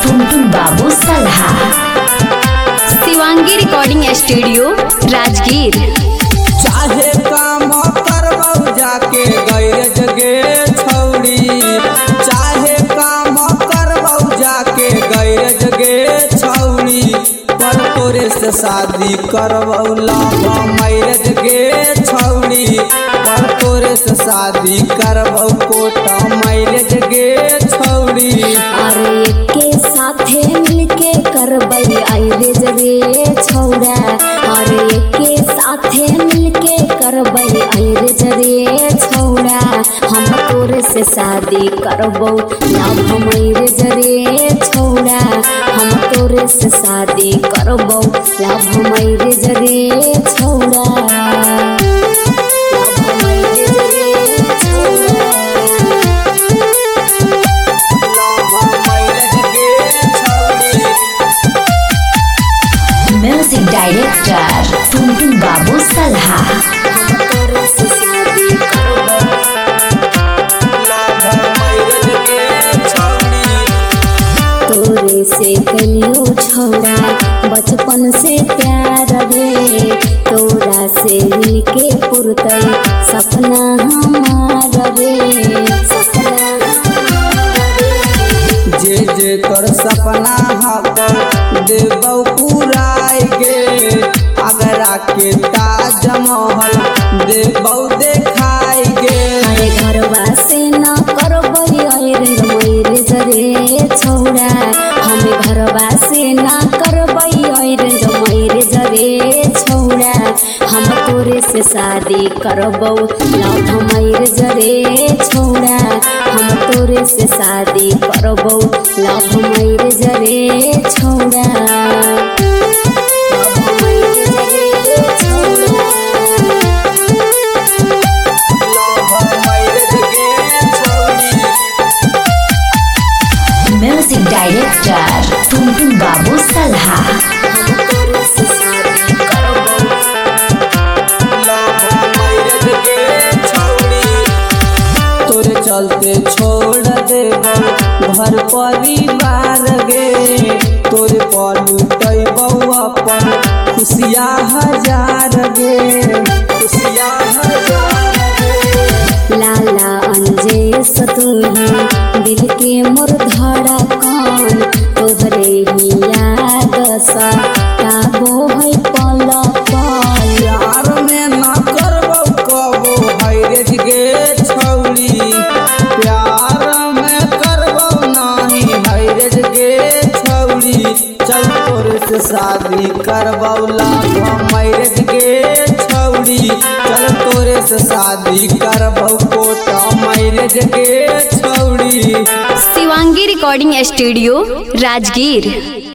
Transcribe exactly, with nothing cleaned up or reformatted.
टुनटुन Babu Salha. Shivangi recording studio Rajgir. चाहे काम करबौ जाके गैरेज गे छौड़ी, चाहे काम करबौ जाके गैरेज गे छौड़ी, पर तोरे से शादी करबौ लव मैरेज गे छौड़ी, पर तोरे से शादी करबौ कोर्ट मैरेज गे छौड़ी। अरे के साथे मिलके करबै मैरेज गे छौड़ा, अरे के साथे मिलके करबै मैरेज गे छौड़ा, हम तोरे से शादी करबौ लव मैरेज गे छौड़ा, हम तोरे से शादी करबौ लव मैरेज गे छौड़ा। म्यूजिक डायरेक्टर टुनटुन बाबू सलहा। तोरे से कलियो छौड़ा बचपन से प्यार रे, तोरा से मिलके पुरतै सपना हमार रे, सपना जे जे तोर सपना हको देबौ पुराय गे, आगरा के ताजमहल देबौ देखाय गे। अरे घरवा से न करबै मैरेज मैरेज रे छौड़ा, हमें घरवा से न करबै मैरेज मैरेज रे छौड़ा, हम तोरे से शादी करबौ लव मैरेज रे छौड़ा, हम तोरे से शादी करबौ लव मैरेज रे छौड़ा। म्यूजिक डायरेक्टर टुनटुन बाबू सलहा। तोरे चलते छोड़ देबौ घर परिवार गे, तोरे पर लुटैबौ अपन खुशिया हजार गे, खुशिया हजार गे। लाला अंजेस तुही दिल के मोर धड़कन, तोहरे ही याद सा काबो है पल पल। प्यार में ना करबौ कबो हैरेज गे छौड़ी, प्यार में करबौ नाही हैरेज गे छौड़ी, चल तोरे से शादी करबौ लव मैरेज गे छौड़ी, चल तोरे से शादी करबौ कोर्ट मैरेज गे छौड़ी। Shivangi recording studio Rajgir.